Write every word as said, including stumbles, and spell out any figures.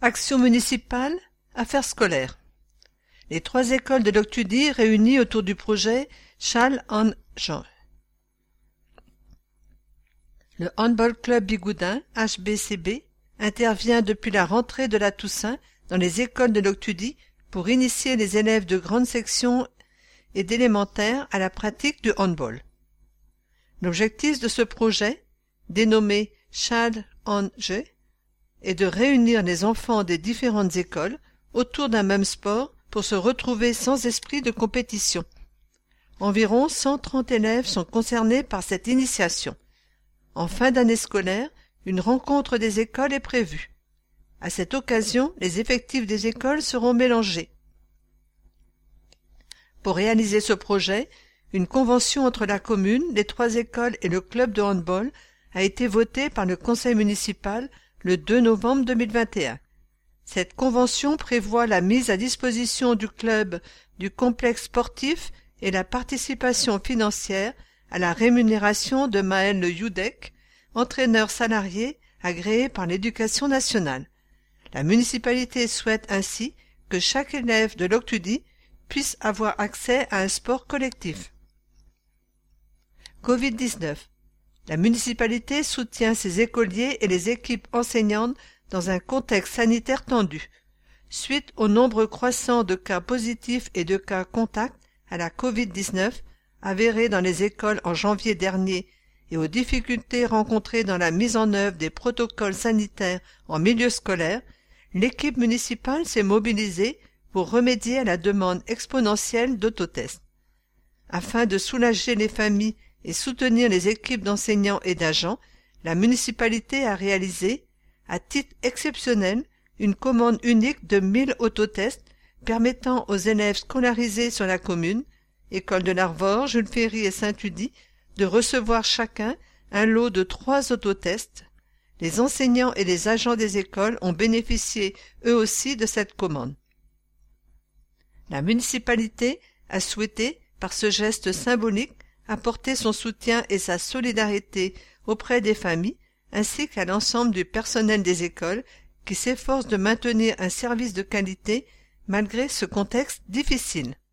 Action municipale, affaires scolaires. Les trois écoles de Loctudy réunies autour du projet Charles en Jean. Le Handball Club Bigoudin, H B C B, intervient depuis la rentrée de la Toussaint dans les écoles de Loctudy pour initier les élèves de grande section et d'élémentaire à la pratique du handball. L'objectif de ce projet, dénommé Charles en Jeu, est de réunir les enfants des différentes écoles autour d'un même sport pour se retrouver sans esprit de compétition. Environ cent trente élèves sont concernés par cette initiation. En fin d'année scolaire, une rencontre des écoles est prévue. À cette occasion, les effectifs des écoles seront mélangés. Pour réaliser ce projet, une convention entre la commune, les trois écoles et le club de handball a été votée par le conseil municipal le deux novembre deux mille vingt et un. Cette convention prévoit la mise à disposition du club du complexe sportif et la participation financière à la rémunération de Maël Le Youdek, entraîneur salarié agréé par l'Éducation nationale. La municipalité souhaite ainsi que chaque élève de Loctudy puisse avoir accès à un sport collectif. covid dix-neuf. La municipalité soutient ses écoliers et les équipes enseignantes dans un contexte sanitaire tendu. Suite au nombre croissant de cas positifs et de cas contacts à la covid dix-neuf avérés dans les écoles en janvier dernier et aux difficultés rencontrées dans la mise en œuvre des protocoles sanitaires en milieu scolaire, l'équipe municipale s'est mobilisée pour remédier à la demande exponentielle d'autotests. Afin de soulager les familles et soutenir les équipes d'enseignants et d'agents, la municipalité a réalisé, à titre exceptionnel, une commande unique de mille autotests permettant aux élèves scolarisés sur la commune, école de l'Arvor, Jules Ferry et Saint-Tudy, de recevoir chacun un lot de trois autotests. Les enseignants et les agents des écoles ont bénéficié eux aussi de cette commande. La municipalité a souhaité, par ce geste symbolique, apporter son soutien et sa solidarité auprès des familles, ainsi qu'à l'ensemble du personnel des écoles qui s'efforce de maintenir un service de qualité malgré ce contexte difficile.